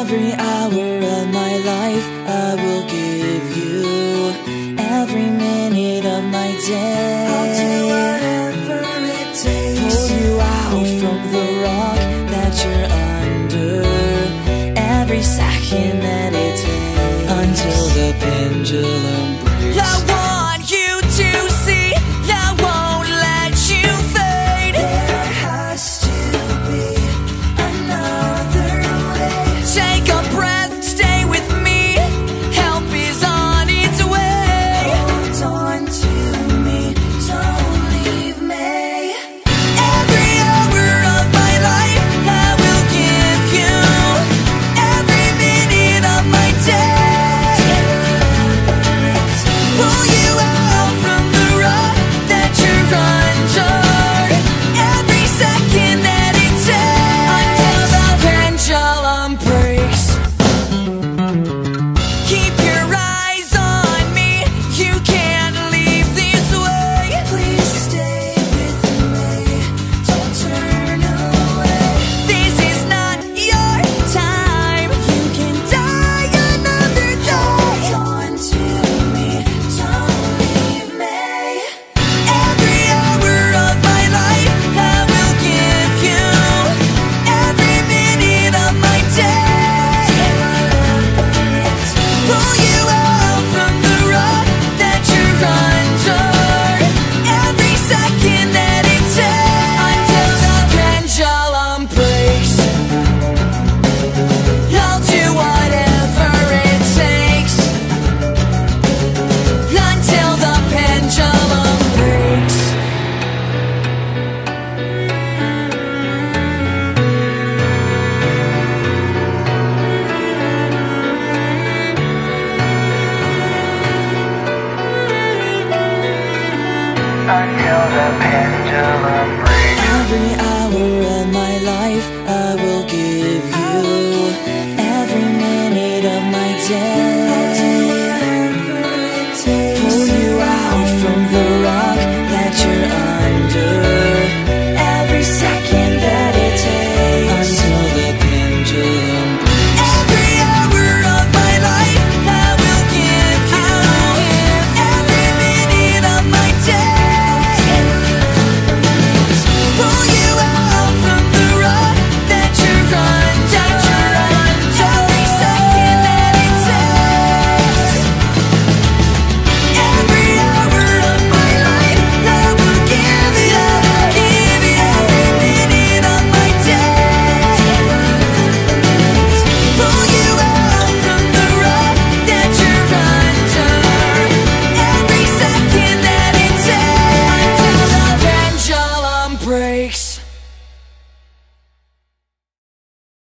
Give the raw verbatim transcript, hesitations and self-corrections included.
Every hour of my life I will give you. Every minute of my day, I'll do whatever it takes. Pull you out from the rock that you're under. Every second that it takes until the pendulum breaks. I want you to see I won't let you fade. There has to be another way. Take a breath, stay with me. Help is on its way. Hold on to me, don't leave me. Every hour of my life I will give you. Every minute of my day, pull you out from the rock that you're under. Every second that it takes until the pendulum breaks. Keep your eyes on me, you can't leave this way. Please stay with me, don't turn away. This is not your time, you can die another day. Hold on to me, don't leave me. Every hour of my life I will give you. Every minute of my day, pull you out from the rock that you're under. Every second that it takes until the pendulum breaks. I'll do whatever it takes until the pendulum breaks. Until the pendulum breaks. Every hour of my life I will give you. Every minute of my day, pull you out from the rock that you're under. Every second that it takes until the pendulum breaks. Every hour of my life I will give you. Every minute of my day, pull you out from the rock that you're under. Every second that it takes. Every hour of my life I will give you. Give you every minute of my day. Pull you out from the rock that you're under. Every second that it takes until the pendulum breaks.